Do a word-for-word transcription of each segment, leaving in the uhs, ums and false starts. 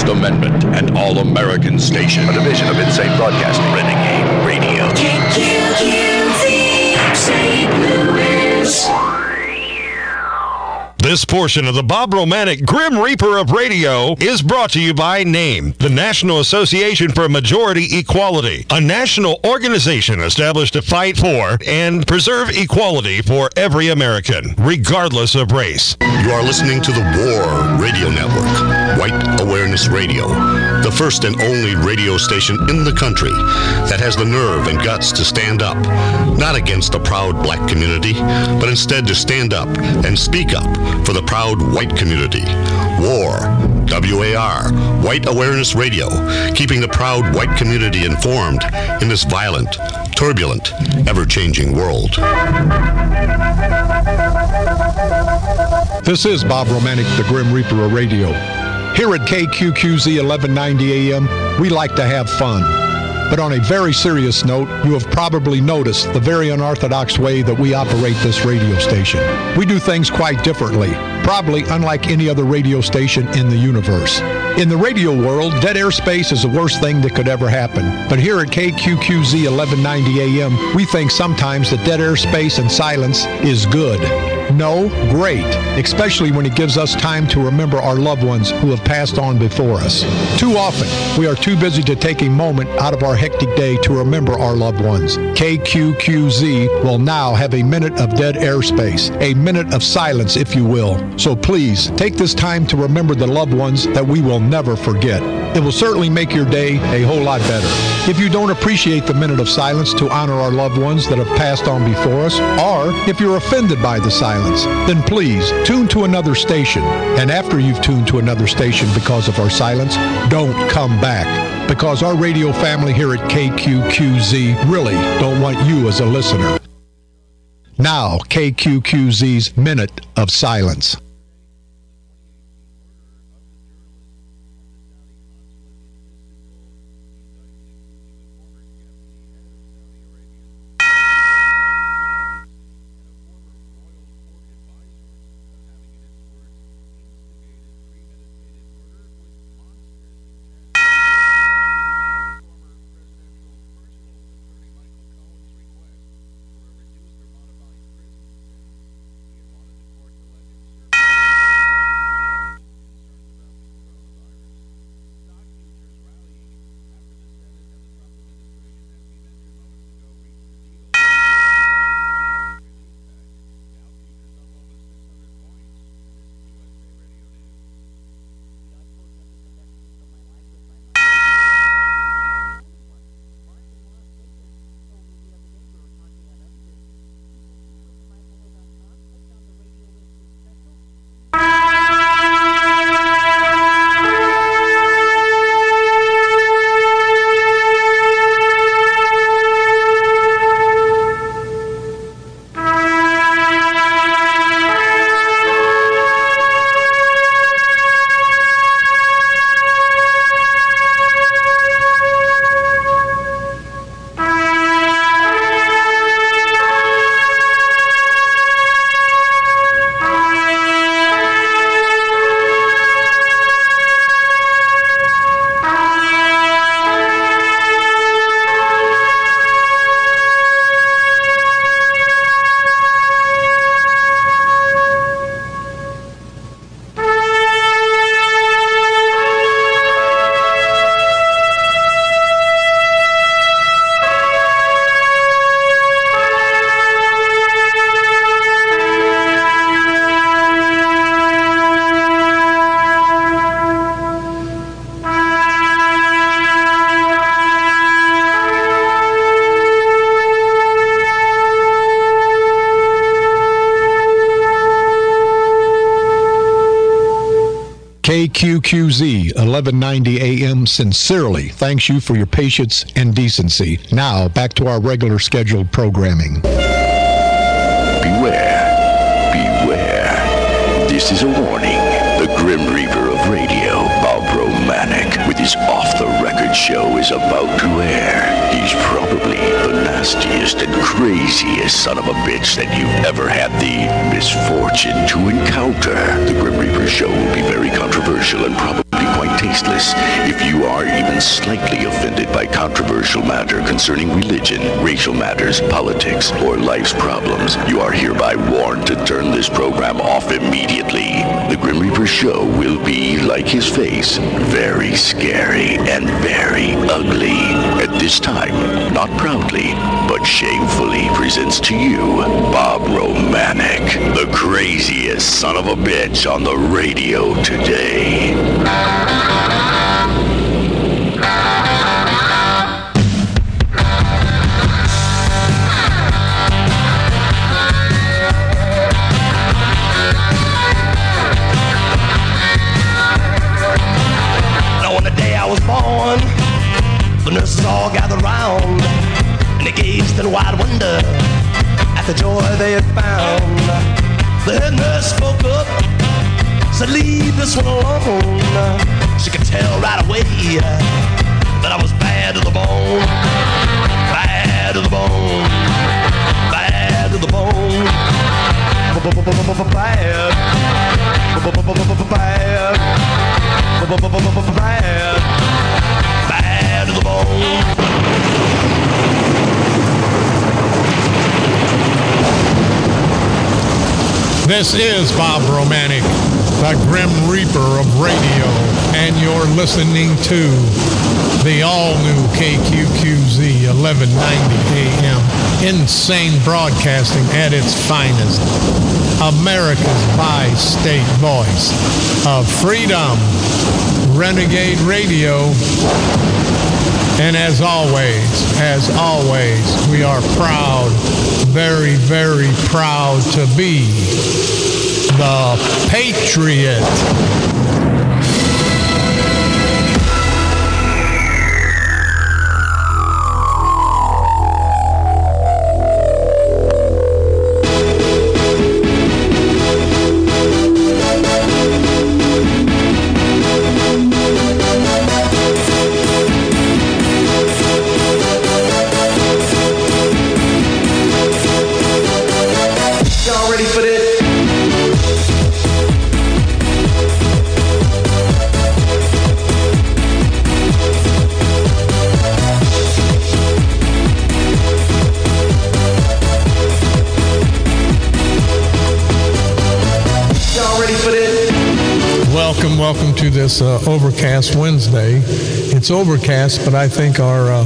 First Amendment and All-American Station. A division of Insane Broadcasting. Renegade Radio. K Q Q Z, Saint Louis. This portion of the Bob Romanek Grim Reaper of Radio is brought to you by NAME, the National Association for Majority Equality, a national organization established to fight for and preserve equality for every American, regardless of race. You are listening to the WAR Radio Network, White Awareness Radio, the first and only radio station in the country that has the nerve and guts to stand up, not against the proud black community, but instead to stand up and speak up for the proud white community. WAR, W A R, White Awareness Radio, keeping the proud white community informed in this violent, turbulent, ever-changing world. This is Bob Romanek, the Grim Reaper of Radio. Here at K Q Q Z eleven ninety A M, we like to have fun. But on a very serious note, you have probably noticed the very unorthodox way that we operate this radio station. We do things quite differently, probably unlike any other radio station in the universe. In the radio world, dead airspace is the worst thing that could ever happen. But here at K Q Q Z eleven ninety A M, we think sometimes that dead airspace and silence is good. No, great, especially when it gives us time to remember our loved ones who have passed on before us. Too often, we are too busy to take a moment out of our hectic day to remember our loved ones. K Q Q Z will now have a minute of dead airspace, a minute of silence, if you will. So please, take this time to remember the loved ones that we will never forget. It will certainly make your day a whole lot better. If you don't appreciate the minute of silence to honor our loved ones that have passed on before us, or if you're offended by the silence, then please tune to another station. And after you've tuned to another station because of our silence, don't come back. Because our radio family here at K Q Q Z really don't want you as a listener. Now, K Q Q Z's Minute of Silence. K Q Q Z eleven ninety A M sincerely thanks you for your patience and decency. Now, back to our regular scheduled programming. Beware. Beware. This is a warning. The Grim Reaper of Radio, Bob Romanek, with his off-the-record show is about to air. He's probably the nastiest and craziest son of a bitch that you've ever had the misfortune to encounter. The Grim Reaper show will be very controversial and probably quite tasty. tasteless. If you are even slightly offended by controversial matter concerning religion, racial matters, politics, or life's problems, you are hereby warned to turn this program off immediately. The Grim Reaper Show will be, like his face, very scary and very ugly. At this time, not proudly, but shamefully presents to you Bob Romanek, the craziest son of a bitch on the radio today. Now on the day I was born, the nurses all gathered round, and they gazed in wide wonder at the joy they had found. The head nurse spoke up, said, leave this one alone. She could tell right away that I was bad to the bone. Bad to the bone. Bad to the bone. Bad. Bad. Bad. Bad to the bone. This is Bob Romanek, the Grim Reaper of radio, and you're listening to the all-new K Q Q Z eleven ninety A M, insane broadcasting at its finest, America's bi-state voice of freedom, Renegade Radio. And as always, as always, we are proud, very, very proud to be the Patriot. Welcome to this uh, Overcast Wednesday. It's overcast, but I think our uh,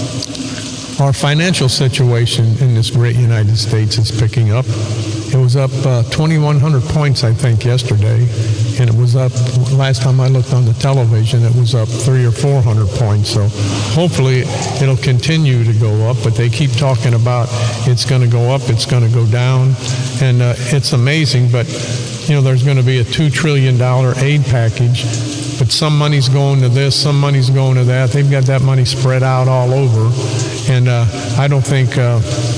our financial situation in this great United States is picking up. It was up uh, twenty-one hundred points, I think, yesterday, and it was up, last time I looked on the television, it was up three or four hundred points. So hopefully it'll continue to go up, but they keep talking about it's going to go up, it's going to go down, and uh, it's amazing, but you know, there's going to be a two trillion dollars aid package, but some money's going to this, some money's going to that. They've got that money spread out all over. And uh, I don't think uh,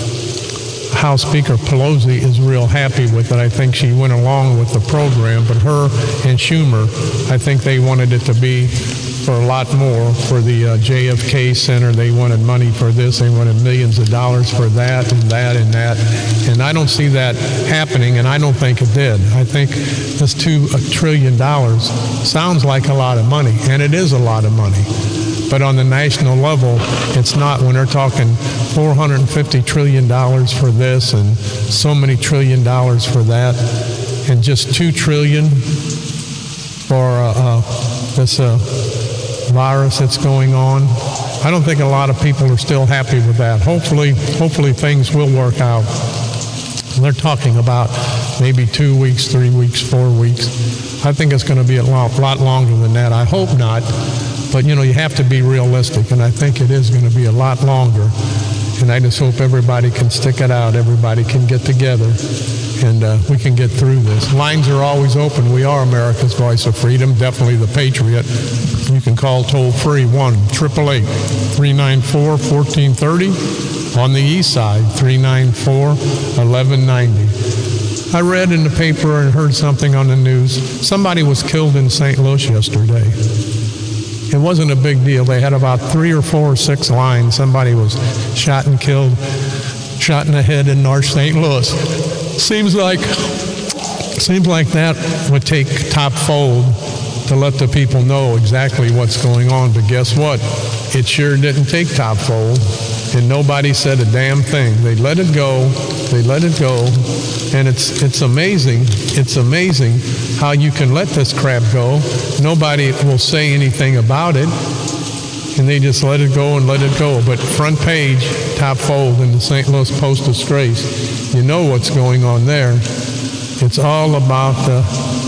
House Speaker Pelosi is real happy with it. I think she went along with the program, but her and Schumer, I think they wanted it to be for a lot more. For the uh, J F K Center, they wanted money for this, they wanted millions of dollars for that and that and that. And I don't see that happening, and I don't think it did. I think this two trillion dollars sounds like a lot of money, and it is a lot of money. But on the national level, it's not. When they're talking four hundred fifty trillion dollars for this and so many trillion dollars for that, and just two trillion dollars for uh, uh, this uh, virus that's going on. I don't think a lot of people are still happy with that. Hopefully, hopefully things will work out. They're talking about maybe two weeks, three weeks, four weeks. I think it's going to be a lot, lot longer than that. I hope not. But, you know, you have to be realistic, and I think it is going to be a lot longer. And I just hope everybody can stick it out. Everybody can get together, and uh, we can get through this. Lines are always open. We are America's voice of freedom, definitely the Patriot. You can call toll-free one eight eight eight, three nine four, one four three zero. On the east side, three nine four, one one nine zero. I read in the paper and heard something on the news. Somebody was killed in Saint Louis yesterday. It wasn't a big deal. They had about three or four or six lines. Somebody was shot and killed, shot in the head in North Saint Louis. Seems like, seems like that would take top fold to let the people know exactly what's going on. But guess what? It sure didn't take top fold, and nobody said a damn thing. They let it go. They let it go. And it's it's amazing. It's amazing how you can let this crap go. Nobody will say anything about it. And they just let it go and let it go. But front page, top fold in the Saint Louis Post-Disgrace, you know what's going on there. It's all about the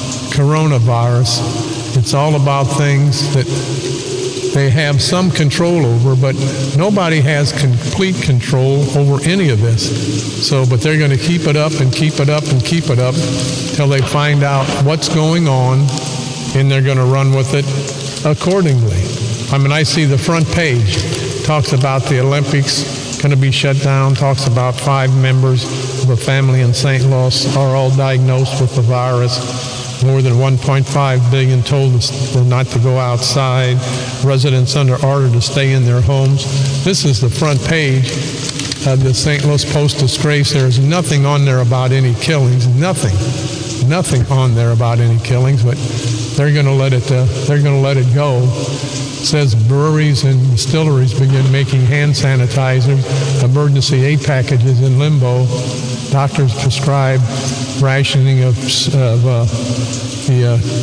coronavirus. It's all about things that they have some control over, but nobody has complete control over any of this. So, but they're going to keep it up and keep it up and keep it up till they find out what's going on, and they're going to run with it accordingly. I mean, I see the front page talks about the Olympics going to be shut down, talks about five members of a family in Saint Louis are all diagnosed with the virus. More than one point five billion told us not to go outside. Residents under order to stay in their homes. This is the front page of the Saint Louis Post-Disgrace. There's nothing on there about any killings. Nothing. Nothing on there about any killings, but they're going to let it. Uh, they're going to let it go. It says breweries and distilleries begin making hand sanitizer. Emergency aid packages in limbo. Doctors prescribe rationing of, of uh, the.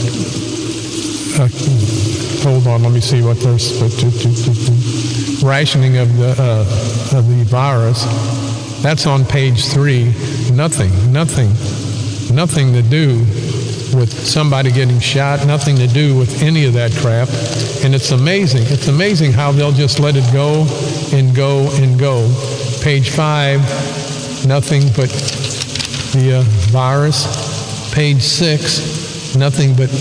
Uh, uh, hold on, let me see what there's. Rationing of the uh, of the virus. That's on page three. Nothing. Nothing. Nothing to do with somebody getting shot, nothing to do with any of that crap. And it's amazing. It's amazing how they'll just let it go and go and go. Page five, nothing but the uh, virus. Page six, nothing but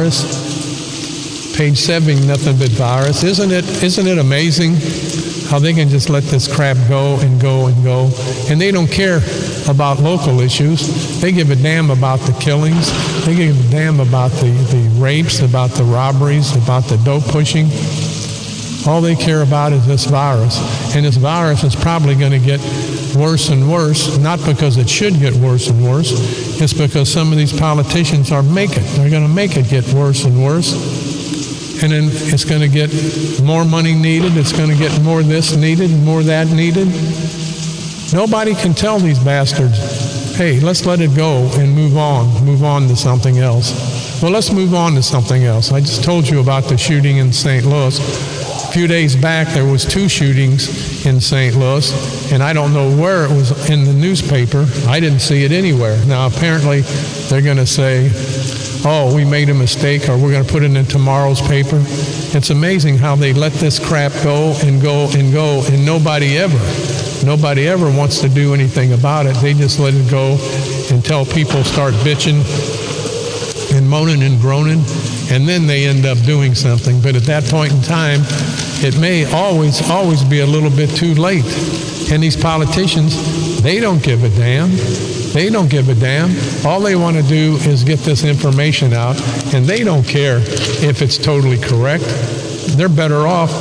virus. Page seven, nothing but virus. Isn't it, isn't it amazing how they can just let this crap go and go and go? And they don't care about local issues. They give a damn about the killings. They give a damn about the, the rapes, about the robberies, about the dope pushing. All they care about is this virus. And this virus is probably going to get worse and worse, not because it should get worse and worse. It's because some of these politicians are making it. They're going to make it get worse and worse. And then it's going to get more money needed. It's going to get more this needed, more that needed. Nobody can tell these bastards, hey, let's let it go and move on, move on to something else. Well, let's move on to something else. I just told you about the shooting in Saint Louis. A few days back, there was two shootings in Saint Louis, and I don't know where it was in the newspaper. I didn't see it anywhere. Now, apparently, they're going to say, oh, we made a mistake, or we're going to put it in tomorrow's paper. It's amazing how they let this crap go and go and go, and nobody ever, nobody ever wants to do anything about it. They just let it go until people start bitching and moaning and groaning, and then they end up doing something. But at that point in time, it may always, always be a little bit too late. And these politicians, they don't give a damn. They don't give a damn. All they want to do is get this information out, and they don't care if it's totally correct. They're better off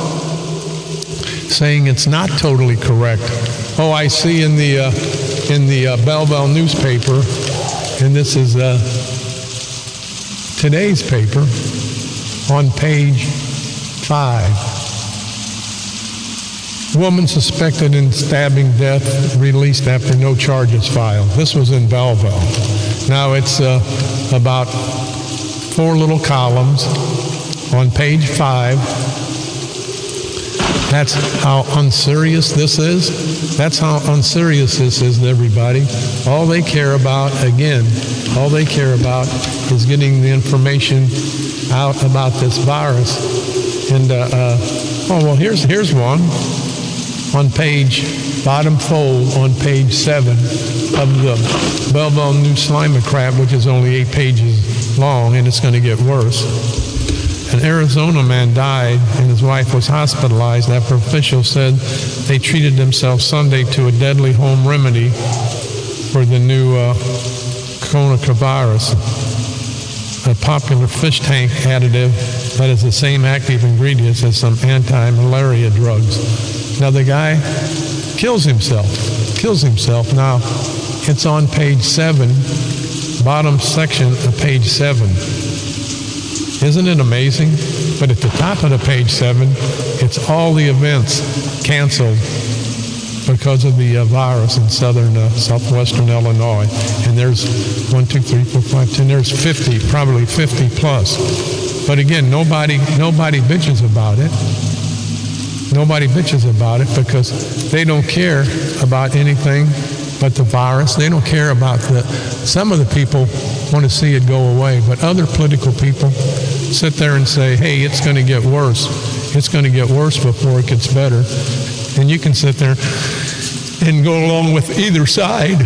saying it's not totally correct. Oh, I see in the uh, in the uh, Belleville newspaper, and this is uh, today's paper, on page five. Woman suspected in stabbing death released after no charges filed. This was in Belleville. Now it's uh, about four little columns on page five. That's how unserious this is. That's how unserious this is to everybody. All they care about, again, all they care about is getting the information out about this virus. And, uh, uh, oh, well, here's here's one. On page, bottom fold on page seven of the Belleville News Slimacrap, which is only eight pages long, and it's going to get worse. An Arizona man died, and his wife was hospitalized after officials said they treated themselves Sunday to a deadly home remedy for the new uh, coronavirus, a popular fish tank additive that has the same active ingredients as some anti-malaria drugs. Now the guy kills himself, kills himself. Now it's on page seven, bottom section of page seven. Isn't it amazing? But at the top of the page seven, it's all the events canceled because of the uh, virus in southern, uh, southwestern Illinois. And there's one, two, three, four, five, ten, there's fifty, probably fifty plus. But again, nobody, nobody bitches about it. Nobody bitches about it because they don't care about anything but the virus. They don't care about the, some of the people want to see it go away, but other political people sit there and say, hey, it's going to get worse. It's going to get worse before it gets better. And you can sit there and go along with either side.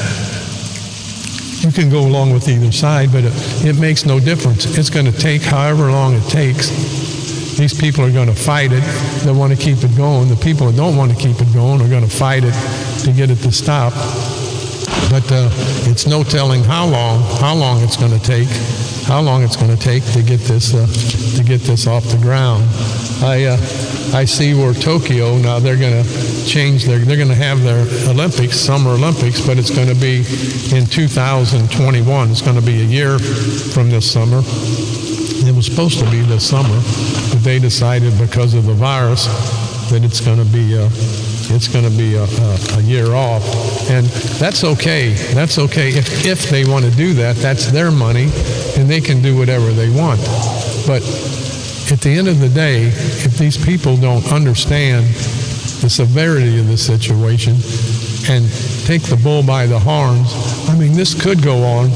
You can go along with either side, but it, it makes no difference. It's going to take however long it takes. These people are going to fight it. They want to keep it going. The people that don't want to keep it going are going to fight it to get it to stop. But uh, it's no telling how long, how long it's going to take, how long it's going to take to get this, uh, to get this off the ground. I, uh, I see where Tokyo now they're going to change their, they're going to have their Olympics, Summer Olympics, but it's going to be in two thousand twenty-one. It's going to be a year from this summer. It was supposed to be this summer, but they decided because of the virus that it's going to be uh, it's going to be a, a, a year off, and that's okay. That's okay if if they want to do that. That's their money, and they can do whatever they want. But at the end of the day, if these people don't understand the severity of the situation and take the bull by the horns, I mean, this could go on.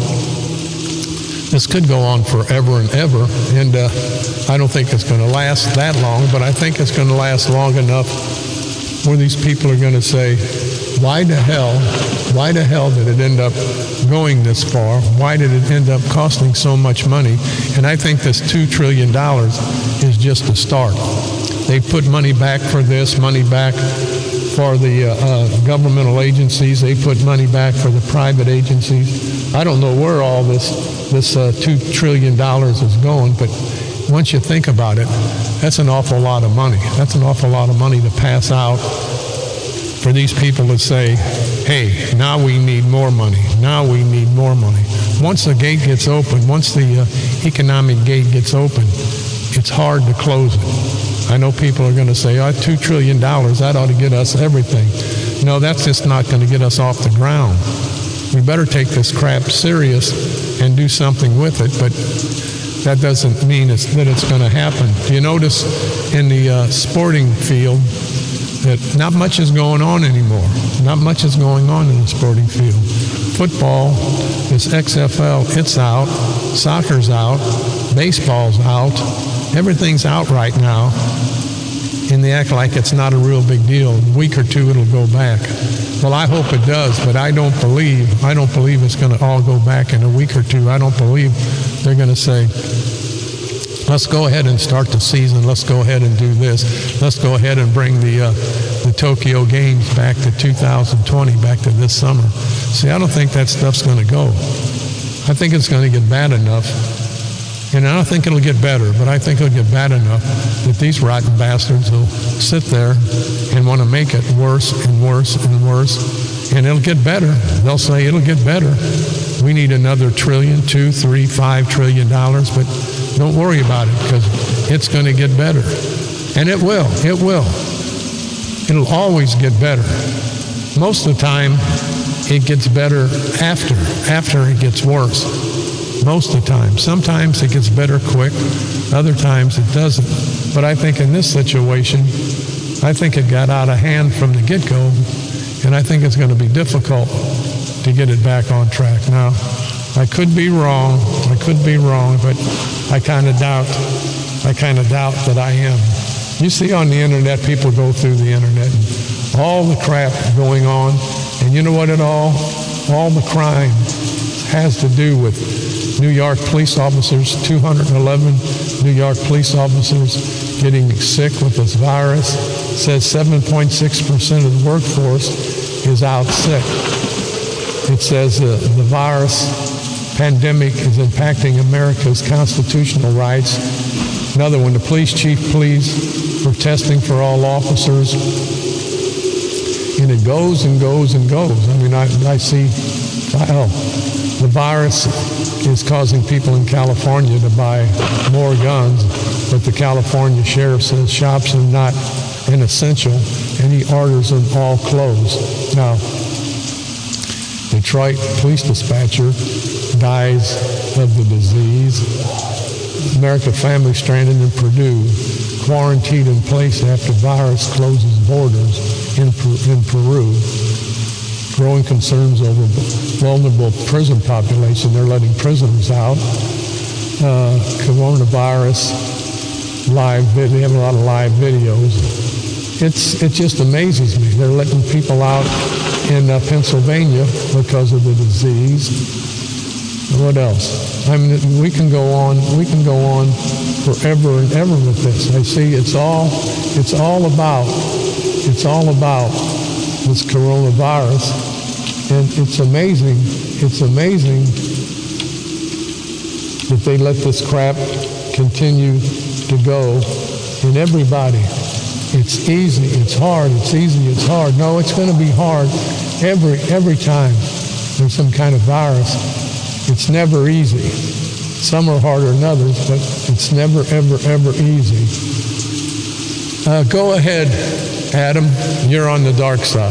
This could go on forever and ever, and uh, I don't think it's going to last that long, but I think it's going to last long enough where these people are going to say, why the hell, why the hell did it end up going this far? Why did it end up costing so much money? And I think this two trillion dollars is just a start. They put money back for this, money back for the uh, uh, governmental agencies. They put money back for the private agencies. I don't know where all this this uh, two trillion dollars is going, but once you think about it, that's an awful lot of money. That's an awful lot of money to pass out for these people to say, hey, now we need more money. Now we need more money. Once the gate gets open, once the uh, economic gate gets open, it's hard to close it. I know people are going to say, oh, two trillion dollars, that ought to get us everything. No, that's just not going to get us off the ground. We better take this crap serious and do something with it, but that doesn't mean it's, that it's going to happen. Do you notice in the uh, sporting field that not much is going on anymore? Not much is going on in the sporting field. Football, this X F L, it's out. Soccer's out. Baseball's out. Everything's out right now, and they act like it's not a real big deal. In a week or two, it'll go back. Well, I hope it does, but I don't believe, I don't believe it's going to all go back in a week or two. I don't believe they're going to say, let's go ahead and start the season. Let's go ahead and do this. Let's go ahead and bring the uh, the Tokyo Games back to two thousand twenty, back to this summer. See, I don't think that stuff's going to go. I think it's going to get bad enough. And I don't think it'll get better, but I think it'll get bad enough that these rotten bastards will sit there and want to make it worse and worse and worse. And it'll get better. They'll say it'll get better. We need another trillion, two, three, five trillion dollars, but don't worry about it because it's going to get better. And it will. It will. It'll always get better. Most of the time, it gets better after, after it gets worse. Most of the time. Sometimes it gets better quick. Other times it doesn't. But I think in this situation, I think it got out of hand from the get-go, and I think it's going to be difficult to get it back on track. Now, I could be wrong. I could be wrong, but I kind of doubt, I kind of doubt that I am. You see on the internet, people go through the internet, and all the crap going on, and you know what it all, all the crime has to do with New York police officers, two hundred eleven New York police officers getting sick with this virus. It says seven point six percent of the workforce is out sick. It says uh, the virus pandemic is impacting America's constitutional rights. Another one, the police chief pleads for testing for all officers. And it goes and goes and goes. I mean, I, I see, well, the virus is causing people in California to buy more guns, but the California sheriff says shops are not an essential, and he orders them all closed. Now, Detroit police dispatcher dies of the disease. American family stranded in Purdue, quarantined in place after virus closes borders in, in Peru. Growing concerns over vulnerable prison population. They're letting prisoners out. Uh, coronavirus, live, they have a lot of live videos. It's, it just amazes me. They're letting people out in uh, Pennsylvania because of the disease. What else? I mean, we can go on. We can go on forever and ever with this. I see. It's all. It's all about. It's all about this coronavirus, and it's amazing. It's amazing that they let this crap continue to go, and everybody. It's easy. It's hard. It's easy. It's hard. No, it's going to be hard every every time there's some kind of virus. It's never easy. Some are harder than others, but it's never, ever, ever easy. Uh, go ahead, Adam. You're on the dark side.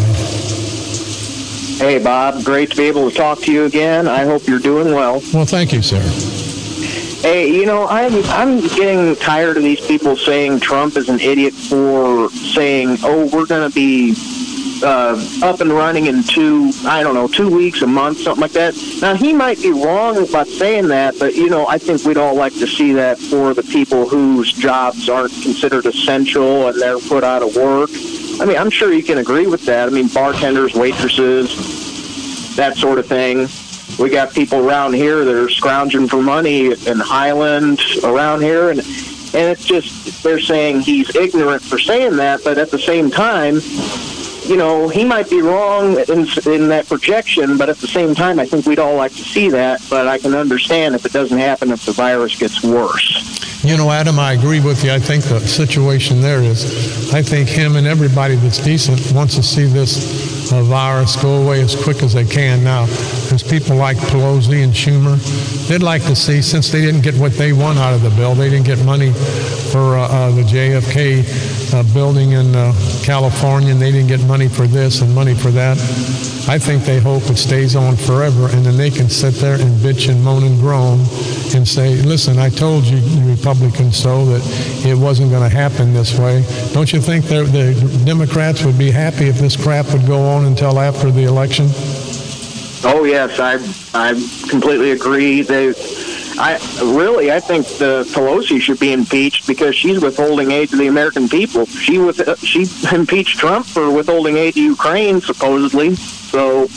Hey, Bob. Great to be able to talk to you again. I hope you're doing well. Well, thank you, sir. Hey, you know, I'm, I'm getting tired of these people saying Trump is an idiot for saying, oh, we're going to be Uh, up and running in two, I don't know, two weeks, a month, something like that. Now, he might be wrong about saying that, but, you know, I think we'd all like to see that for the people whose jobs aren't considered essential and they're put out of work. I mean, I'm sure you can agree with that. I mean, bartenders, waitresses, that sort of thing. We got people around here that are scrounging for money in Highland around here, and and it's just, they're saying he's ignorant for saying that, but at the same time, you know, he might be wrong in, in that projection, but at the same time, I think we'd all like to see that. But I can understand if it doesn't happen if the virus gets worse. You know, Adam, I agree with you. I think the situation there is, I think him and everybody that's decent wants to see this uh, virus go away as quick as they can. Now, there's people like Pelosi and Schumer. They'd like to see, since they didn't get what they want out of the bill, they didn't get money for uh, uh, the J F K uh, building in uh, California, and they didn't get money for this and money for that. I think they hope it stays on forever, and then they can sit there and bitch and moan and groan and say, listen, I told you, you Republicans, so that it wasn't going to happen this way. Don't you think the Democrats would be happy if this crap would go on until after the election? Oh, yes, I I completely agree. They, I really, I think the Pelosi should be impeached because she's withholding aid to the American people. She with she impeached Trump for withholding aid to Ukraine, supposedly. So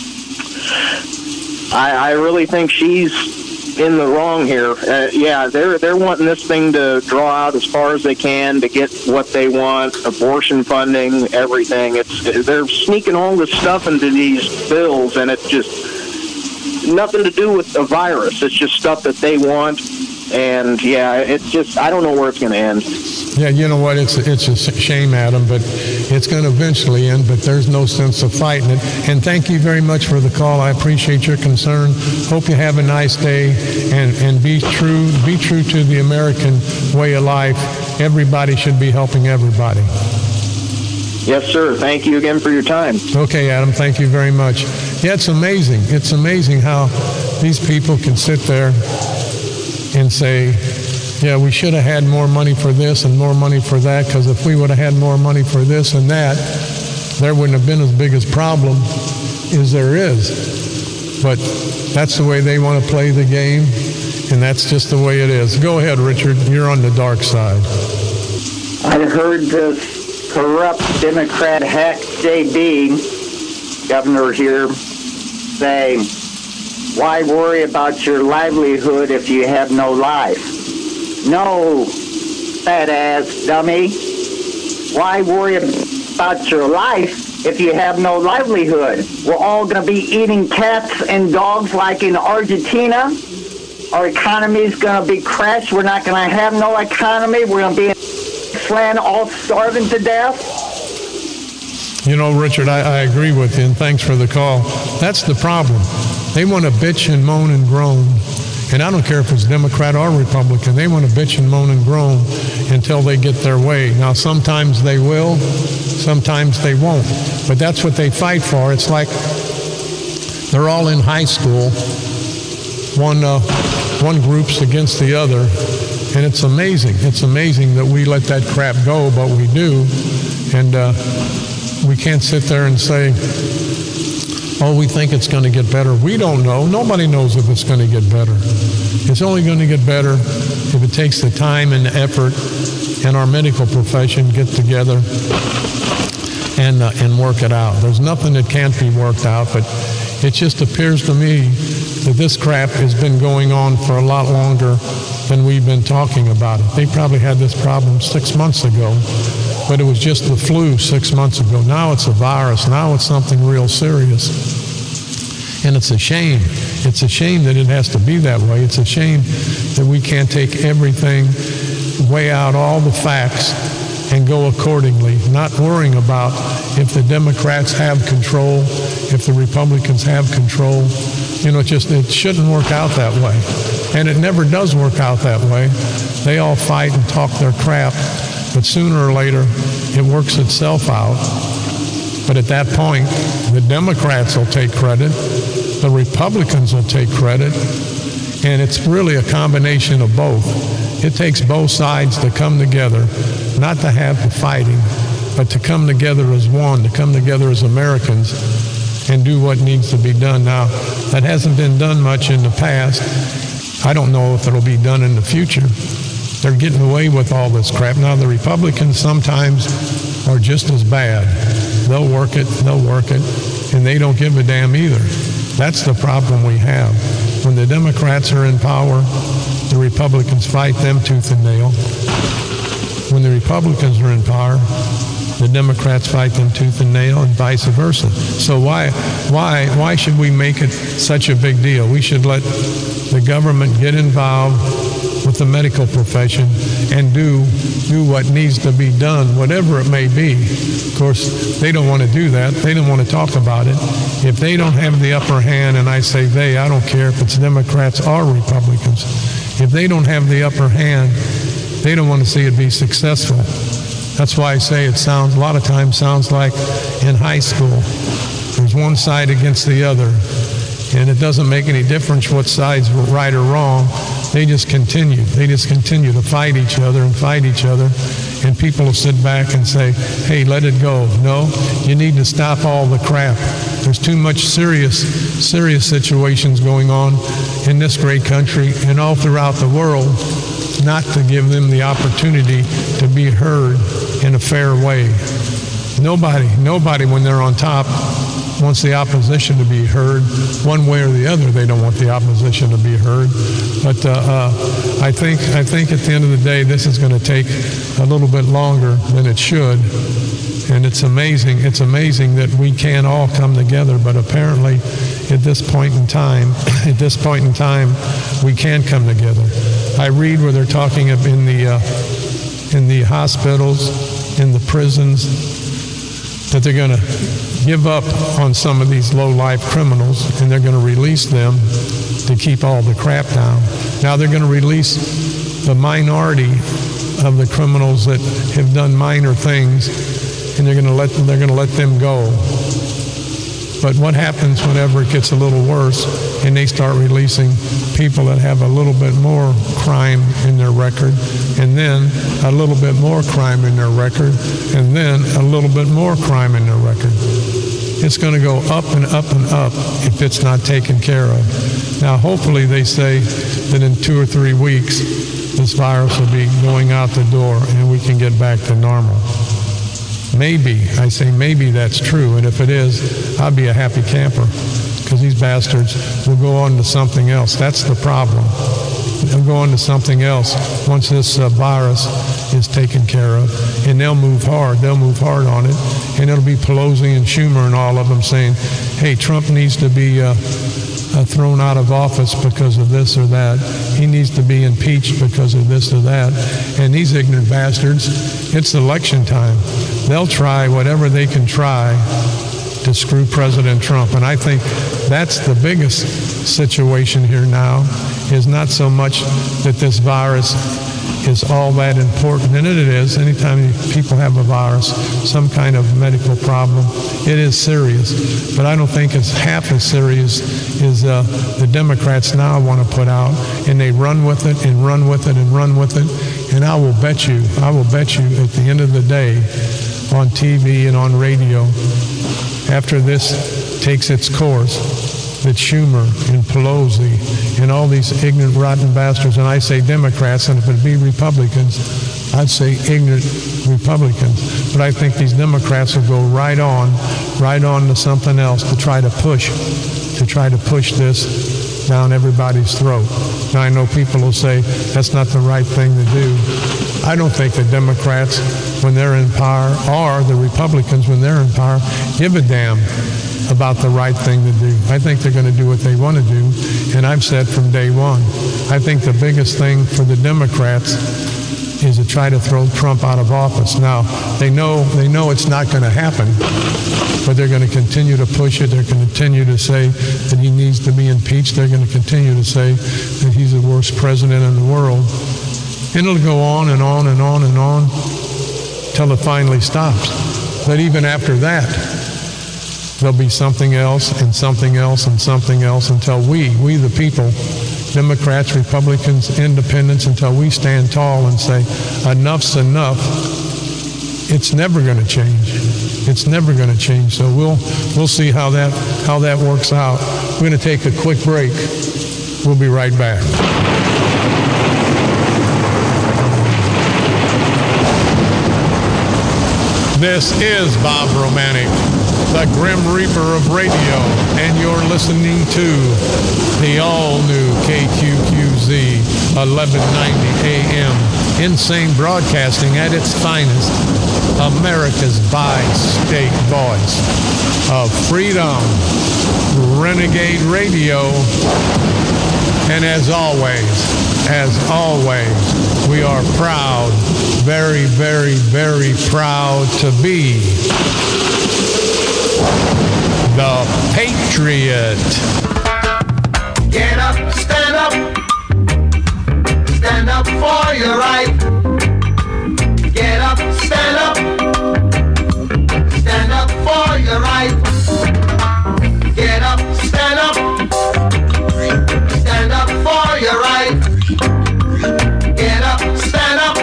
I, I really think she's in the wrong here. Uh, yeah, they're they're wanting this thing to draw out as far as they can to get what they want, abortion funding, everything. It's they're sneaking all this stuff into these bills, and it's just nothing to do with the virus. It's just stuff that they want. And, yeah, it's just, I don't know where it's going to end. Yeah, you know what? It's, it's a shame, Adam, but it's going to eventually end, but there's no sense of fighting it. And thank you very much for the call. I appreciate your concern. Hope you have a nice day, and, and be true, be true to the American way of life. Everybody should be helping everybody. Yes, sir. Thank you again for your time. Okay, Adam, thank you very much. Yeah, it's amazing. It's amazing how these people can sit there and say, yeah, we should have had more money for this and more money for that, because if we would have had more money for this and that, there wouldn't have been as big a problem as there is. But that's the way they want to play the game, and that's just the way it is. Go ahead, Richard. You're on the dark side. I heard this corrupt Democrat hack J B, governor here, say, why worry about your livelihood if you have no life? No, fat-ass dummy. Why worry about your life if you have no livelihood? We're all going to be eating cats and dogs like in Argentina. Our economy is going to be crashed. We're not going to have no economy. We're going to be in land all starving to death. You know, Richard, I, I agree with you, and thanks for the call. That's the problem. They want to bitch and moan and groan And I don't care if it's Democrat or Republican. They want to bitch and moan and groan until they get their way. Now, sometimes they will, sometimes they won't. But that's what they fight for. It's like they're all in high school. One, uh, one group's against the other. And it's amazing. It's amazing that we let that crap go, but we do. And uh, we can't sit there and say, oh, we think it's going to get better. We don't know. Nobody knows if it's going to get better. It's only going to get better if it takes the time and the effort and our medical profession get together and uh, and work it out. There's nothing that can't be worked out, but it just appears to me that this crap has been going on for a lot longer than we've been talking about it. They probably had this problem six months ago, but it was just the flu six months ago. Now it's a virus. Now it's something real serious. And it's a shame. It's a shame that it has to be that way. It's a shame that we can't take everything, weigh out all the facts, and go accordingly, not worrying about if the Democrats have control, if the Republicans have control. You know, it just, it shouldn't work out that way. And it never does work out that way. They all fight and talk their crap, but sooner or later, it works itself out. But at that point, the Democrats will take credit, the Republicans will take credit, and it's really a combination of both. It takes both sides to come together, not to have the fighting, but to come together as one, to come together as Americans and do what needs to be done. Now, that hasn't been done much in the past. I don't know if it'll be done in the future. They're getting away with all this crap. Now, the Republicans sometimes are just as bad. They'll work it, they'll work it, and they don't give a damn either. That's the problem we have. When the Democrats are in power, the Republicans fight them tooth and nail. When the Republicans are in power, the Democrats fight them tooth and nail, and vice versa. So why, why, why should we make it such a big deal? We should let the government get involved with the medical profession and do do what needs to be done, whatever it may be. Of course, they don't want to do that. They don't want to talk about it. If they don't have the upper hand, and I say they, I don't care if it's Democrats or Republicans. If they don't have the upper hand, they don't want to see it be successful. That's why I say it sounds, a lot of times sounds like in high school. There's one side against the other, and it doesn't make any difference what side's right or wrong. They just continue. They just continue to fight each other and fight each other, and people will sit back and say, hey, let it go. No, you need to stop all the crap. There's too much serious, serious situations going on in this great country and all throughout the world not to give them the opportunity to be heard in a fair way. Nobody, nobody when they're on top wants the opposition to be heard. One way or the other, they don't want the opposition to be heard. But uh, uh, I think I think at the end of the day, this is going to take a little bit longer than it should. And it's amazing. It's amazing that we can all come together. But apparently, at this point in time, at this point in time, we can come together. I read where they're talking in the uh, in the hospitals, in the prisons, that they're going to give up on some of these low-life criminals, and they're going to release them to keep all the crap down. Now they're going to release the minority of the criminals that have done minor things, and they're going to let them, they're going to let them go. But what happens whenever it gets a little worse and they start releasing people that have a little bit more crime in their record, and then a little bit more crime in their record, and then a little bit more crime in their record? It's going to go up and up and up if it's not taken care of. Now, hopefully they say that in two or three weeks, this virus will be going out the door and we can get back to normal. Maybe, I say maybe that's true, and if it is, I'll be a happy camper, because these bastards will go on to something else. That's the problem. They'll go on to something else once this uh, virus is taken care of, and they'll move hard. They'll move hard on it, and it'll be Pelosi and Schumer and all of them saying, hey, Trump needs to be uh, uh, thrown out of office because of this or that. He needs to be impeached because of this or that. And these ignorant bastards, it's election time. They'll try whatever they can try to screw President Trump. And I think that's the biggest situation here now, is not so much that this virus is all that important, and it is. Anytime people have a virus, some kind of medical problem, it is serious. But I don't think it's half as serious as uh, the Democrats now want to put out, and they run with it and run with it and run with it. And I will bet you, I will bet you at the end of the day, on T V and on radio, after this takes its course, that Schumer and Pelosi and all these ignorant, rotten bastards, and I say Democrats, and if it be Republicans, I'd say ignorant Republicans. But I think these Democrats will go right on, right on to something else to try to push, to try to push this down everybody's throat. Now, I know people will say that's not the right thing to do. I don't think the Democrats, when they're in power, or the Republicans, when they're in power, give a damn about the right thing to do. I think they're going to do what they want to do, and I've said from day one, I think the biggest thing for the Democrats is to try to throw Trump out of office. Now, they know they know it's not going to happen, but they're going to continue to push it. They're going to continue to say that he needs to be impeached. They're going to continue to say that he's the worst president in the world. And it'll go on and on and on and on till it finally stops. But even after that, there'll be something else and something else and something else until we, we the people, Democrats, Republicans, Independents, until we stand tall and say, enough's enough. It's never going to change. It's never going to change. So we'll we'll see how that how that works out. We're going to take a quick break. We'll be right back. This is Bob Romanek, the Grim Reaper of radio, and you're listening to the all-new K Q Q Z eleven ninety A M, insane broadcasting at its finest, America's bi-state voice of freedom, Renegade Radio, and as always, as always, we are proud, very, very, very proud to be the Patriot. Get up, stand up, stand up for your right. Get up, stand up, stand up for your right. Get up, stand up, stand up for your right. Get up, stand up,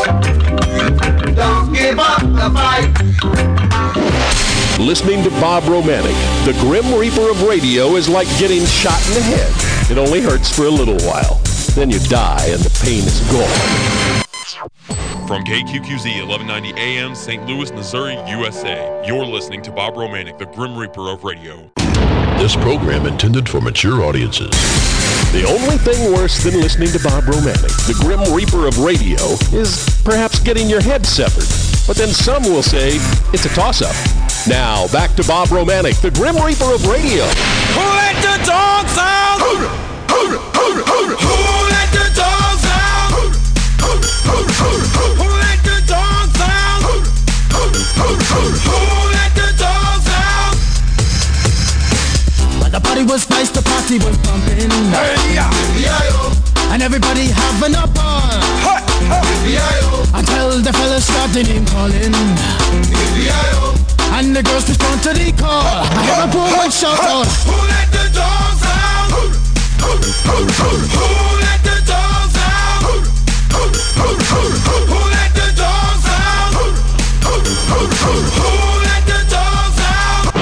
don't give up the fight. Listening to Bob Romanek, the Grim Reaper of radio, is like getting shot in the head. It only hurts for a little while. Then you die and the pain is gone. From K Q Q Z eleven ninety A M, Saint Louis, Missouri, U S A, you're listening to Bob Romanek, the Grim Reaper of radio. This program intended for mature audiences. The only thing worse than listening to Bob Romanek, the Grim Reaper of radio, is perhaps getting your head severed. But then some will say it's a toss-up. Now, back to Bob Romanek, the Grim Reaper of radio. Who let the dogs out? Who let the dogs out? Who let the dogs out? Who let the dogs out? Well, the party was nice, the party was pumping. Hey, yeah, yeah, and everybody having a ball. hey, hey, yeah, until the fellas started name calling. yeah, and the girls respond to the call. I hear a woman shout out, who let the dogs out? Who let the dogs out? Who let the dogs out? Who let the dogs out?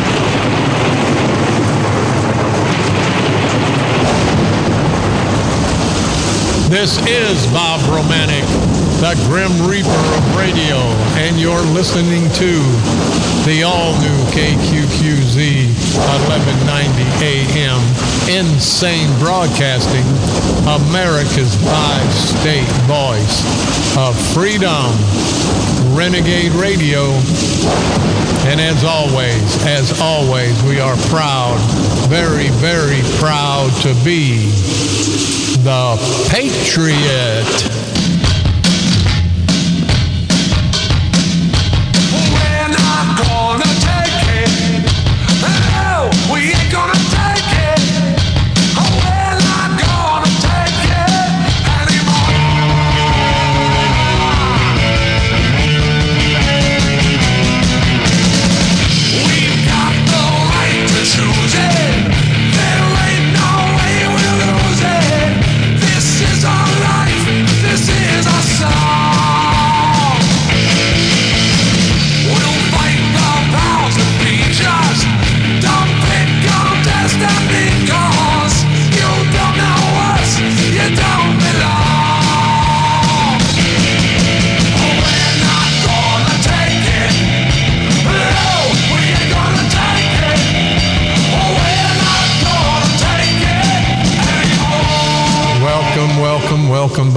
This is Bob Romanek, the Grim Reaper of radio, and you're listening to the all-new K Q Q Z eleven ninety A M, insane broadcasting, America's bi-state voice of freedom, Renegade Radio. And as always, as always, we are proud, very, very proud to be the Patriot. We're not gonna take it. No, we ain't gonna take it. We're not gonna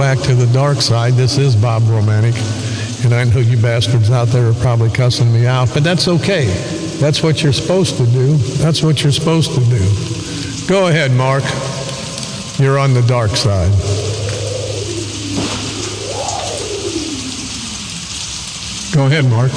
back to the dark side. This is Bob Romanek, and I know you bastards out there are probably cussing me out, but that's okay. That's what you're supposed to do. That's what you're supposed to do. Go ahead, Mark. You're on the dark side. Go ahead, Mark.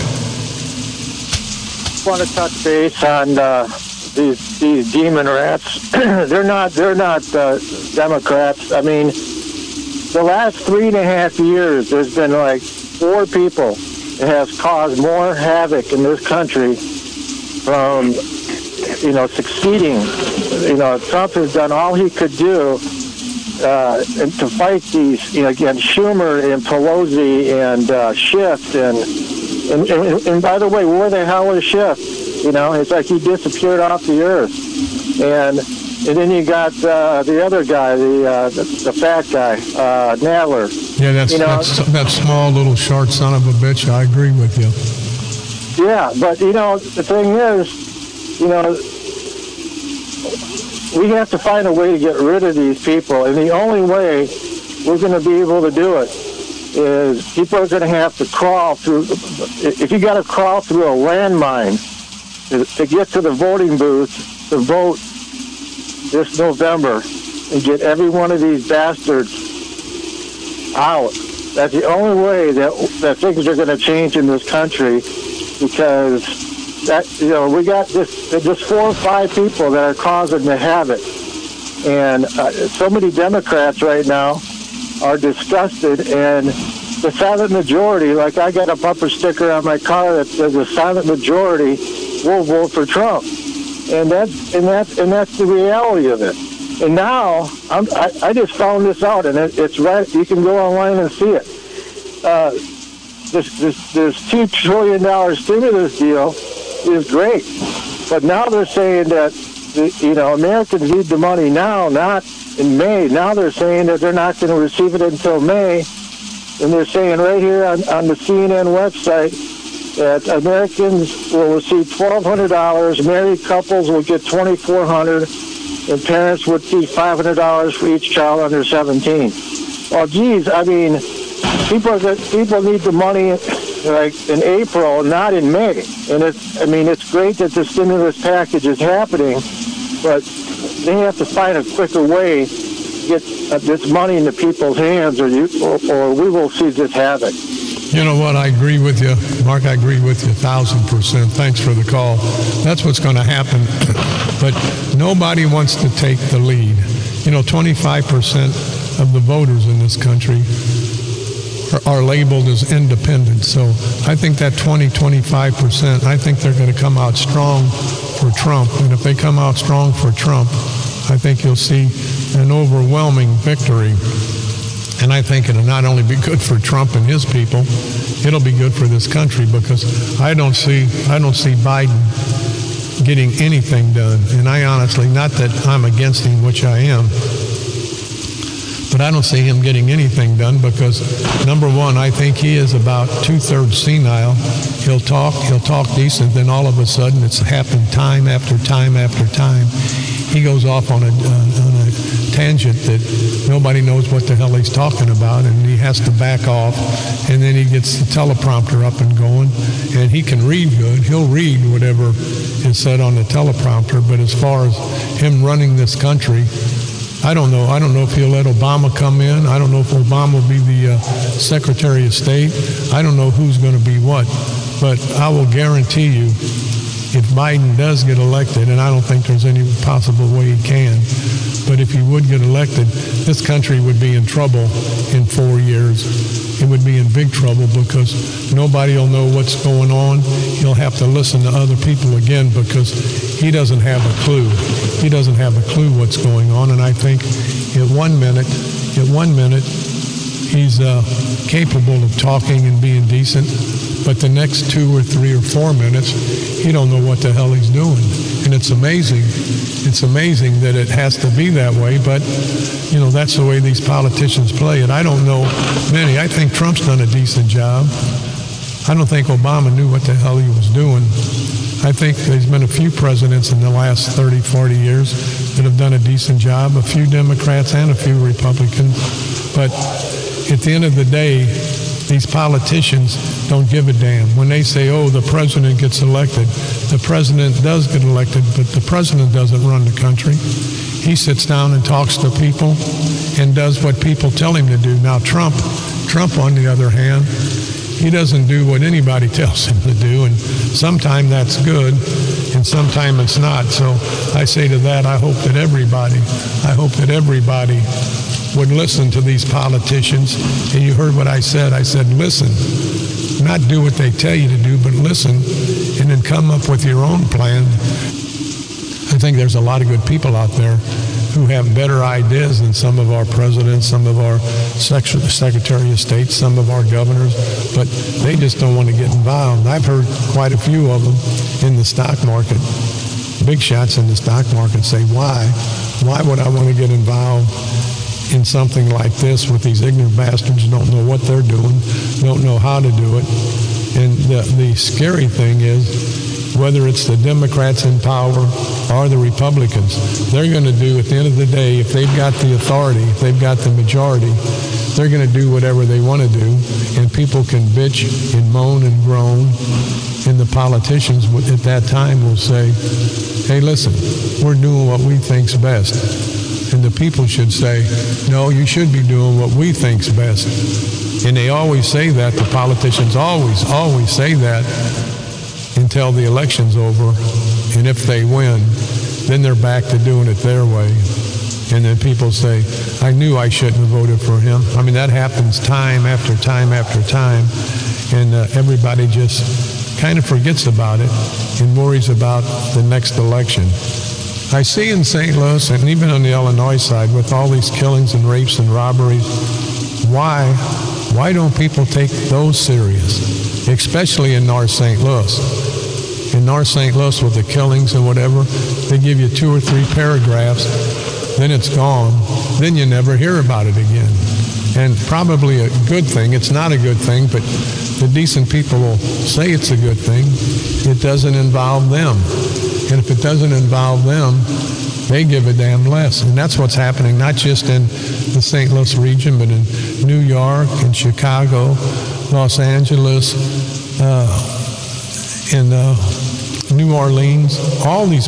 I want to touch base on uh, these these demon rats. they're not they're not uh, Democrats. I mean, the last three and a half years, there's been like four people that have caused more havoc in this country from, you know, succeeding. You know, Trump has done all he could do uh, and to fight these, you know, against Schumer and Pelosi and uh, Schiff and, and, and and by the way, where the hell is Schiff? You know, it's like he disappeared off the earth. And and then you got uh, the other guy, the, uh, the the fat guy, uh, Nadler. Yeah, that's, you know, that's that small little short son of a bitch. I agree with you. Yeah, but you know, the thing is, you know, we have to find a way to get rid of these people, and the only way we're going to be able to do it is people are going to have to crawl through. If you got to crawl through a landmine to, to get to the voting booth to vote this November and get every one of these bastards out. That's the only way that that things are going to change in this country, because that, you know, we got this just four or five people that are causing the havoc, and uh, so many Democrats right now are disgusted, and the silent majority, like I got a bumper sticker on my car that says the silent majority will vote for Trump, and that's and that's and that's the reality of it. And now I'm, I, I just found this out, and it, it's right. You can go online and see it. Uh, this this this two trillion dollar stimulus deal is great, but now they're saying that the, you know, Americans need the money now, not in May. Now they're saying that they're not going to receive it until May, and they're saying right here on, on the C N N website that Americans will receive twelve hundred dollars, married couples will get twenty-four hundred dollars, and parents would see five hundred dollars for each child under seventeen. Well, geez, I mean, people are, people need the money like in April, not in May. And it's, I mean, it's great that the stimulus package is happening, but they have to find a quicker way to get uh, this money into people's hands, or you, or, or we will see this havoc. You know what? I agree with you, Mark. I agree with you a thousand percent. Thanks for the call. That's what's going to happen. But nobody wants to take the lead. You know, twenty-five percent of the voters in this country are, are labeled as independent. So I think that twenty, twenty-five percent, I think they're going to come out strong for Trump. And if they come out strong for Trump, I think you'll see an overwhelming victory. And I think it'll not only be good for Trump and his people, it'll be good for this country, because I don't see I don't see Biden getting anything done. And I honestly, not that I'm against him, which I am, but I don't see him getting anything done because, number one, I think he is about two-thirds senile. He'll talk, he'll talk decent, then all of a sudden it's happened time after time after time. He goes off on a, uh, on a tangent that nobody knows what the hell he's talking about, and he has to back off, and then he gets the teleprompter up and going, and he can read good. He'll read whatever is said on the teleprompter, but as far as him running this country, I don't know. I don't know if he'll let Obama come in. I don't know if Obama will be the uh, Secretary of State. I don't know who's going to be what, but I will guarantee you, if Biden does get elected, and I don't think there's any possible way he can, but if he would get elected, this country would be in trouble in four years. It would be in big trouble because nobody will know what's going on. He'll have to listen to other people again because he doesn't have a clue. He doesn't have a clue what's going on. And I think at one minute, at one minute, he's uh, capable of talking and being decent, but the next two or three or four minutes, he don't know what the hell he's doing. And it's amazing. It's amazing that it has to be that way, but, you know, that's the way these politicians play it. I don't know many. I think Trump's done a decent job. I don't think Obama knew what the hell he was doing. I think there's been a few presidents in the last thirty, forty years that have done a decent job, a few Democrats and a few Republicans. But at the end of the day, these politicians don't give a damn. When they say, oh, the president gets elected, the president does get elected, but the president doesn't run the country. He sits down and talks to people and does what people tell him to do. Now, Trump, Trump, on the other hand, he doesn't do what anybody tells him to do, and sometimes that's good, and sometimes it's not. So I say to that, I hope that everybody, I hope that everybody would listen to these politicians. And you heard what I said. I said, listen, not do what they tell you to do, but listen, and then come up with your own plan. I think there's a lot of good people out there who have better ideas than some of our presidents, some of our Secretary of State, some of our governors, but they just don't want to get involved. I've heard quite a few of them in the stock market, big shots in the stock market, say, why? Why would I want to get involved in something like this with these ignorant bastards who don't know what they're doing, don't know how to do it? And the, the scary thing is, whether it's the Democrats in power or the Republicans, they're going to do, at the end of the day, if they've got the authority, if they've got the majority, they're going to do whatever they want to do, and people can bitch and moan and groan, and the politicians at that time will say, hey, listen, we're doing what we think's best. And the people should say, no, you should be doing what we think's best. And they always say that, the politicians always, always say that, until the election's over, and if they win, then they're back to doing it their way. And then people say, I knew I shouldn't have voted for him. I mean, that happens time after time after time, and uh, everybody just kind of forgets about it and worries about the next election. I see in Saint Louis, and even on the Illinois side, with all these killings and rapes and robberies, why, why don't people take those serious? Especially in North Saint Louis. In North Saint Louis with the killings and whatever, they give you two or three paragraphs, then it's gone, then you never hear about it again. And probably a good thing, it's not a good thing, but the decent people will say it's a good thing. It doesn't involve them. And if it doesn't involve them, they give a damn less. And that's what's happening, not just in the Saint Louis region, but in New York, in Chicago, Los Angeles, uh, in uh, New Orleans, all these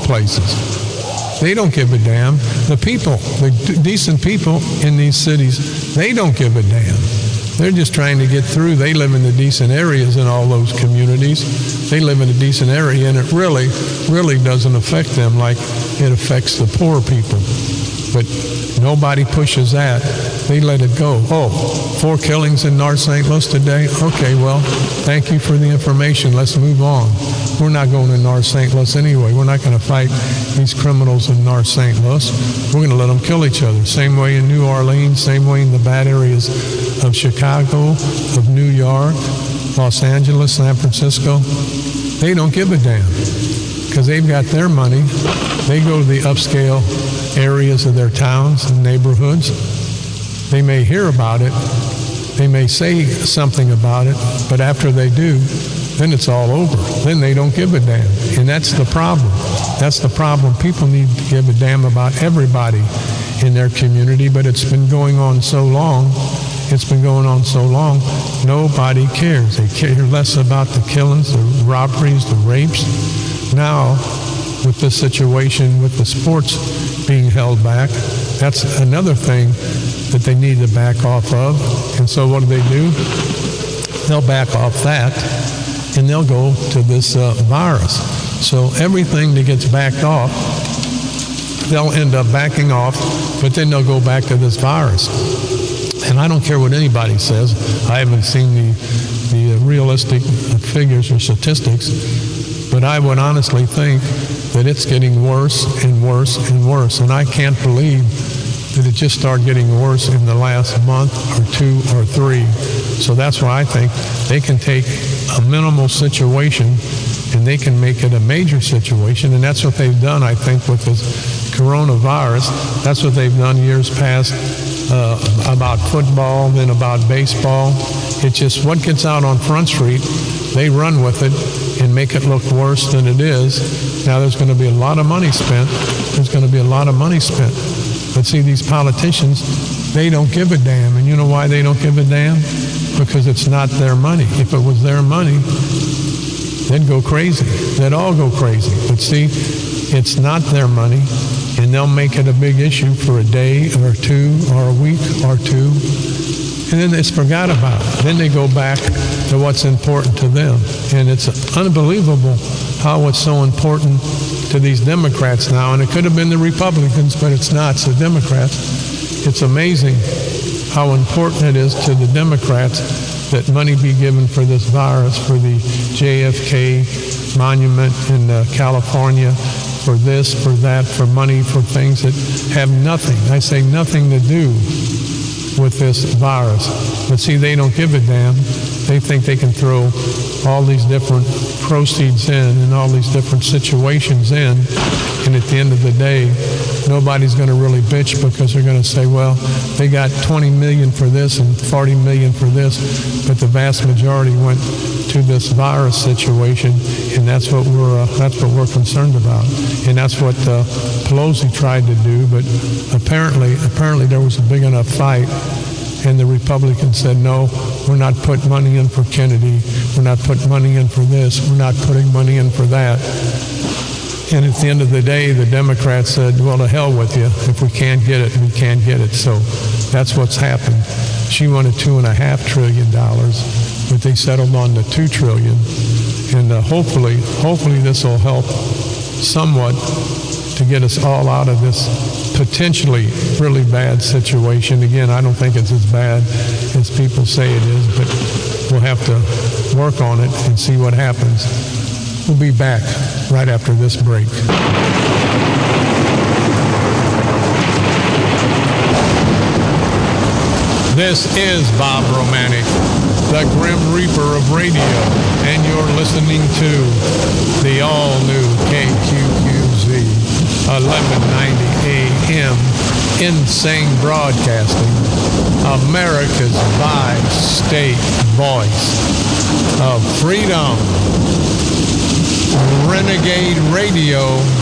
places. They don't give a damn. The people, the d- decent people in these cities, they don't give a damn. They're just trying to get through. They live in the decent areas in all those communities. They live in a decent area, and it really, really doesn't affect them like it affects the poor people. But nobody pushes that. They let it go. Oh, four killings in North Saint Louis today? Okay, well, thank you for the information. Let's move on. We're not going to North Saint Louis anyway. We're not going to fight these criminals in North Saint Louis. We're going to let them kill each other. Same way in New Orleans, same way in the bad areas of Chicago, of New York, Los Angeles, San Francisco. They don't give a damn because they've got their money. They go to the upscale areas of their towns and neighborhoods. They may hear about it. They may say something about it, but after they do, then it's all over. Then they don't give a damn. And that's the problem. That's the problem. People need to give a damn about everybody in their community, but it's been going on so long. It's been going on so long, nobody cares. They care less about the killings, the robberies, the rapes. Now, with this situation with the sports being held back, that's another thing that they need to back off of. And so what do they do? They'll back off that, and they'll go to this uh, virus. So everything that gets backed off, they'll end up backing off, but then they'll go back to this virus. And I don't care what anybody says. I haven't seen the, the realistic figures or statistics, but I would honestly think that it's getting worse and worse and worse. And I can't believe that it just started getting worse in the last month or two or three. So that's why I think they can take a minimal situation and they can make it a major situation. And that's what they've done, I think, with this coronavirus. That's what they've done years past uh, about football, then about baseball. It's just what gets out on Front Street, they run with it, and make it look worse than it is. Now there's going to be a lot of money spent. There's going to be a lot of money spent. But see, these politicians, they don't give a damn. And you know why they don't give a damn? Because it's not their money. If it was their money, they'd go crazy. They'd all go crazy. But see, it's not their money, and they'll make it a big issue for a day or two or a week or two, and then it's forgot about. Then they go back to what's important to them. And it's unbelievable how it's so important to these Democrats now. And it could have been the Republicans, but it's not. It's the Democrats. It's amazing how important it is to the Democrats that money be given for this virus, for the J F K monument in uh, California, for this, for that, for money, for things that have nothing, I say nothing to do with this virus. But see, they don't give a damn. They think they can throw all these different proceeds in and all these different situations in, and at the end of the day, nobody's going to really bitch because they're going to say, well, they got twenty million for this and forty million for this, but the vast majority went to this virus situation, and that's what we're uh, that's what we're concerned about, and that's what uh, Pelosi tried to do. But apparently, apparently there was a big enough fight, and the Republicans said, no, we're not putting money in for Kennedy, we're not putting money in for this, we're not putting money in for that. And at the end of the day, the Democrats said, well, to hell with you. If we can't get it, we can't get it. So that's what's happened. She wanted two and a half trillion dollars, but they settled on the two trillion. And uh, hopefully, hopefully this will help somewhat to get us all out of this potentially really bad situation. Again, I don't think it's as bad as people say it is, but we'll have to work on it and see what happens. We'll be back right after this break. This is Bob Romanek, the Grim Reaper of radio, and you're listening to the all-new K Q Q Z eleven ninety A M Insane Broadcasting, America's bi-state voice of freedom. Renegade Radio.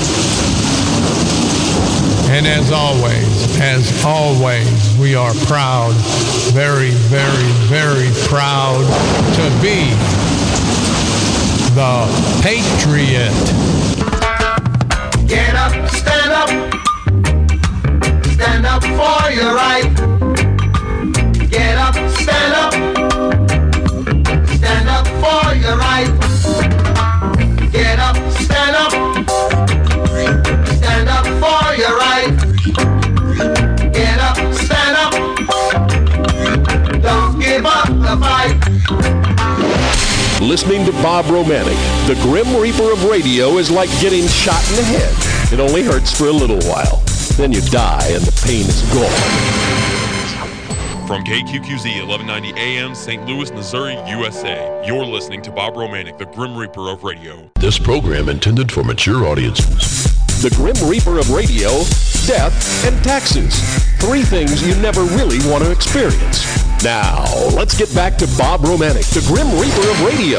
And as always, as always, we are proud, very, very, very proud to be the Patriot. Get up, stand up, stand up for your right. Get up, stand up, stand up for your right. Get up, stand up, stand up for your right. Get up, stand up, don't give up the fight. Listening to Bob Romanek, the Grim Reaper of radio, is like getting shot in the head. It only hurts for a little while. Then you die and the pain is gone. From K Q Q Z eleven ninety A M, Saint Louis, Missouri, U S A, you're listening to Bob Romanek, the Grim Reaper of radio. This program intended for mature audiences. The Grim Reaper of radio, death, and taxes. Three things you never really want to experience. Now, let's get back to Bob Romanek, the Grim Reaper of radio.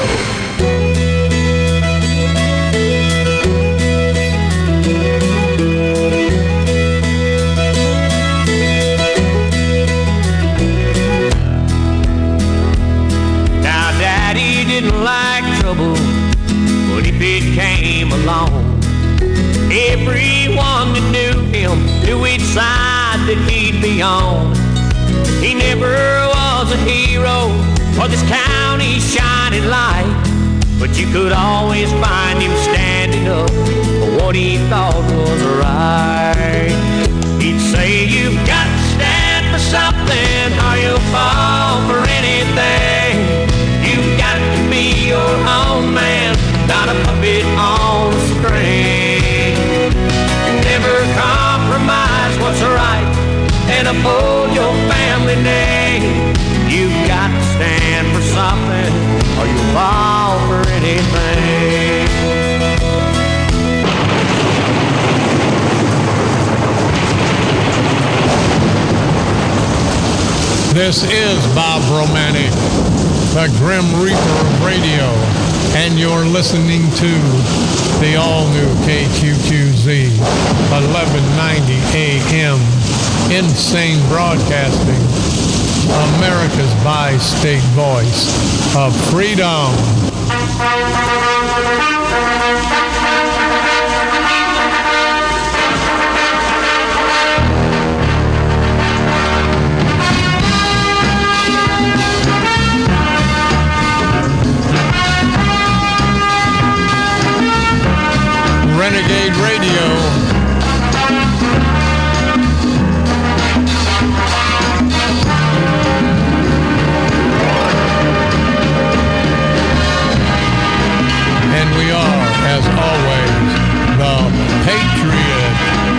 Didn't like trouble, but if it came along, everyone that knew him knew which side that he'd be on. He never was a hero or this county's shining light, but you could always find him standing up for what he thought was right. He'd say, you've got to stand for something or you'll fall for anything. You've got to be your own man, not a puppet on a string. Never compromise what's right and uphold your family name. You've got to stand for something or you'll fall for anything. This is Bob Romanek, the Grim Reaper of radio, and you're listening to the all-new K Q Q Z, eleven ninety A M, Insane Broadcasting, America's bi-state voice of freedom. Renegade Radio. And we are, as always, the Patriot.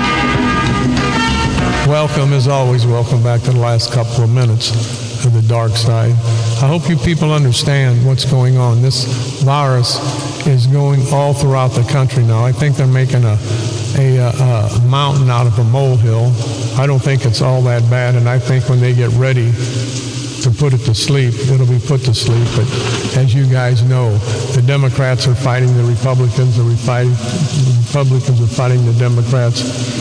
Welcome, as always, welcome back to the last couple of minutes of the dark side. I hope you people understand what's going on. This virus is going all throughout the country now. I think they're making a, a, a, a mountain out of a molehill. I don't think it's all that bad, and I think when they get ready to put it to sleep, it'll be put to sleep. But as you guys know, the Democrats are fighting the Republicans, the Republicans are fighting the Democrats.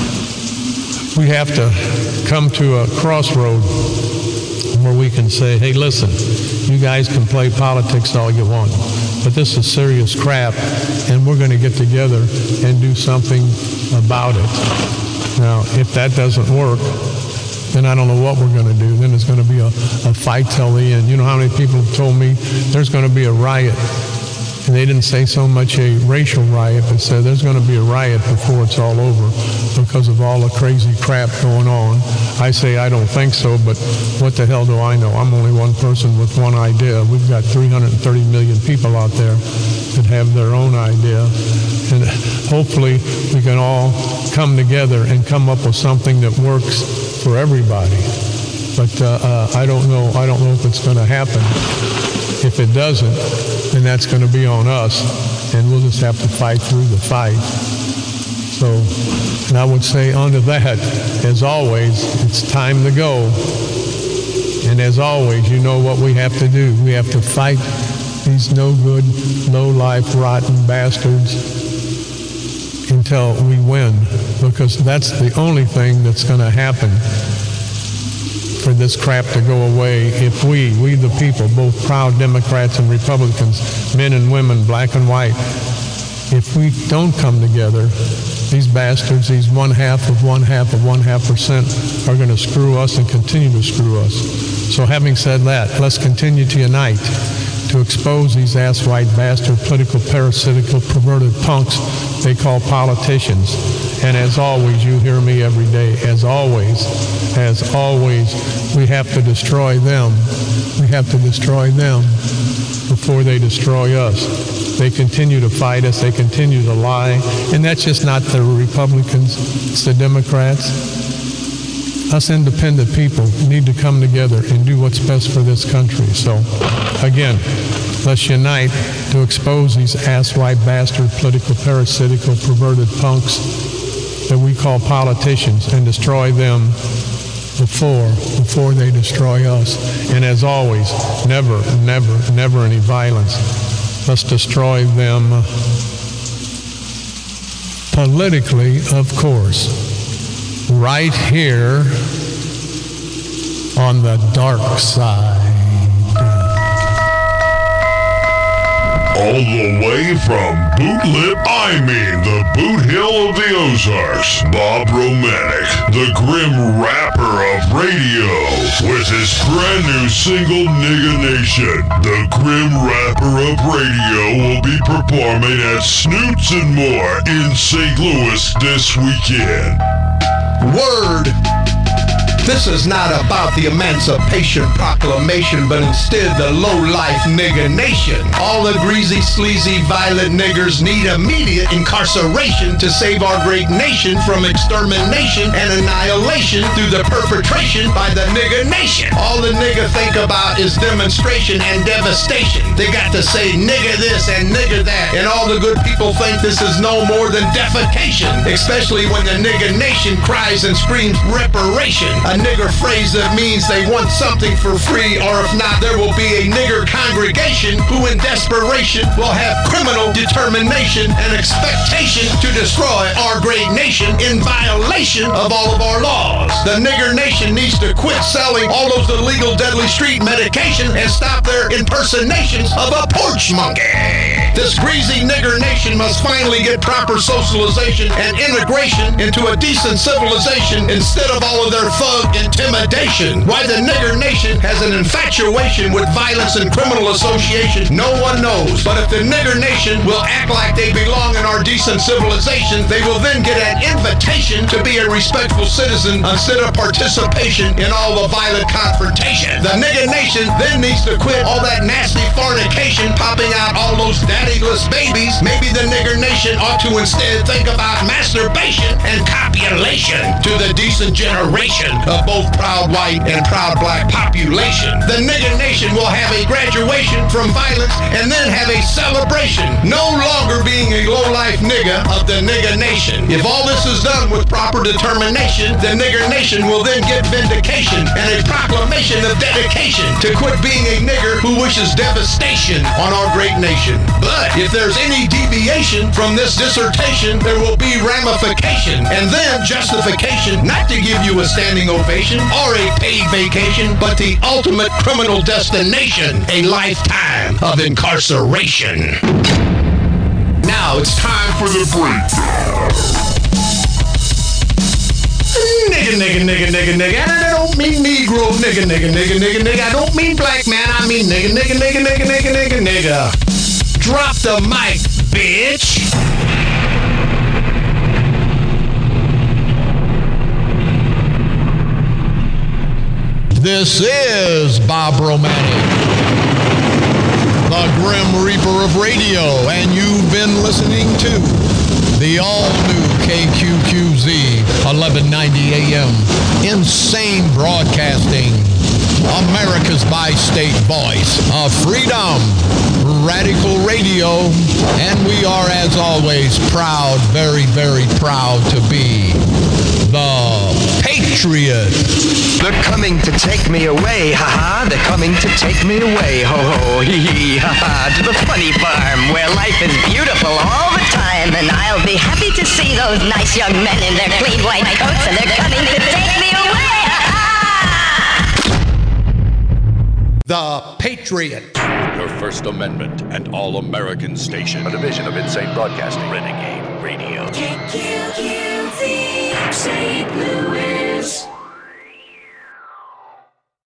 We have to come to a crossroad where we can say, hey, listen, you guys can play politics all you want, but this is serious crap, and we're going to get together and do something about it. Now, if that doesn't work, then I don't know what we're going to do. Then it's going to be a, a fight till the end. You know how many people have told me there's going to be a riot? And they didn't say so much a racial riot, but said there's going to be a riot before it's all over because of all the crazy crap going on. I say I don't think so, but what the hell do I know? I'm only one person with one idea. We've got three hundred thirty million people out there that have their own idea. And hopefully we can all come together and come up with something that works for everybody. But uh, uh, I don't know. I don't know if it's going to happen. If it doesn't, then that's going to be on us, and we'll just have to fight through the fight. So, and I would say under that, as always, it's time to go. And as always, you know what we have to do. We have to fight these no-good, low-life, rotten bastards until we win, because that's the only thing that's going to happen for this crap to go away. If we, we the people, both proud Democrats and Republicans, men and women, black and white, if we don't come together, these bastards, these one half of one half of one half percent are going to screw us and continue to screw us. So having said that, let's continue to unite to expose these ass white bastard political parasitical perverted punks they call politicians. And as always, you hear me every day, as always, as always, we have to destroy them. We have to destroy them before they destroy us. They continue to fight us, they continue to lie, and that's just not the Republicans, it's the Democrats. Us independent people need to come together and do what's best for this country. So, again, let's unite to expose these ass-white bastard political parasitical perverted punks that we call politicians and destroy them before, before they destroy us. And as always, never, never, never any violence. Let's destroy them politically, of course, right here on the dark side. All the way from Bootlip, I mean the Boot Hill of the Ozarks, Bob Romanek, the grim rapper of radio, with his brand new single, Nigga Nation. The grim rapper of radio will be performing at Snoots and More in Saint Louis this weekend. Word! This is not about the Emancipation Proclamation, but instead the low-life nigga nation. All the greasy, sleazy, violent niggers need immediate incarceration to save our great nation from extermination and annihilation through the perpetration by the nigga nation. All the nigga think about is demonstration and devastation. They got to say nigga this and nigga that, and all the good people think this is no more than defecation, especially when the nigga nation cries and screams reparation. a nigger phrase that means they want something for free, or if not, there will be a nigger congregation who in desperation will have criminal determination and expectation to destroy our great nation in violation of all of our laws. The nigger nation needs to quit selling all those illegal deadly street medication and stop their impersonations of a porch monkey. This greasy nigger nation must finally get proper socialization and integration into a decent civilization instead of all of their thug intimidation. Why the nigger nation has an infatuation with violence and criminal association, no one knows. But if the nigger nation will act like they belong in our decent civilization, they will then get an invitation to be a respectful citizen instead of participation in all the violent confrontation. The nigger nation then needs to quit all that nasty fornication, popping out all those daddyless babies. Maybe the nigger nation ought to instead think about masturbation and copulation to the decent generation of both proud white and proud black population. The nigger nation will have a graduation from violence and then have a celebration, no longer being a low-life nigger of the nigger nation. If all this is done with proper determination, the nigger nation will then get vindication and a proclamation of dedication to quit being a nigger who wishes devastation on our great nation. But if there's any deviation from this dissertation, there will be ramification and then justification not to give you a standing ovation or a paid vacation, but the ultimate criminal destination, a lifetime of incarceration. Now it's time for the breakdown. Nigga, nigga, nigga, nigga, nigga. And I don't mean Negro, nigga, nigga, nigga, nigga, nigga. I don't mean black man, I mean nigga, nigga, nigga, nigga, nigga, nigga, nigga. Drop the mic, bitch. This is Bob Romantic, the Grim Reaper of radio, and you've been listening to the all-new K Q Q Z eleven ninety A M. Insane Broadcasting, America's bi-state voice of freedom, Radical Radio, and we are, as always, proud, very, very proud to be the Patriot. They're coming to take me away, ha-ha. They're coming to take me away, ho-ho, hee-hee, ha-ha. To the funny farm where life is beautiful all the time. And I'll be happy to see those nice young men in their clean white coats, and they're coming to take me away, ha-ha. The Patriot. Your First Amendment and All-American Station. A division of Insane Broadcasting. Renegade Radio. K Q Q Z, Saint